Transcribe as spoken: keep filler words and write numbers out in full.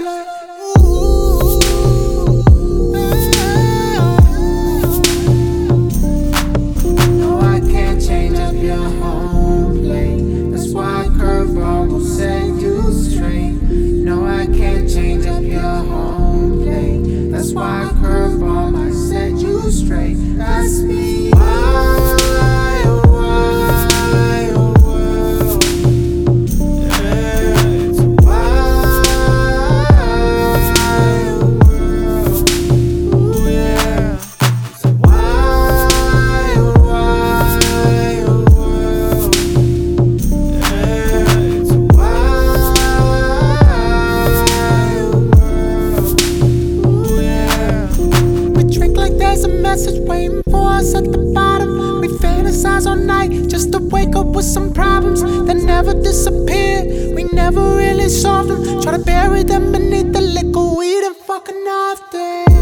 blunt. Ooh, no, I can't change up your home plate. That's why curveball will set you straight. No, I can't change up your home plate. That's why curveball might set you straight. That's me. Why, oh, why, oh, world. Yeah, it's a wild world. Ooh, yeah. It's a wild, wild world. Yeah, it's a wild world. Ooh, yeah. We drink like there's a message waiting for us at the bottom. We fantasize all night just to wake up with some problems that never disappeared. We never really solved them. Try to bury them beneath the liquor weed and fucking off them.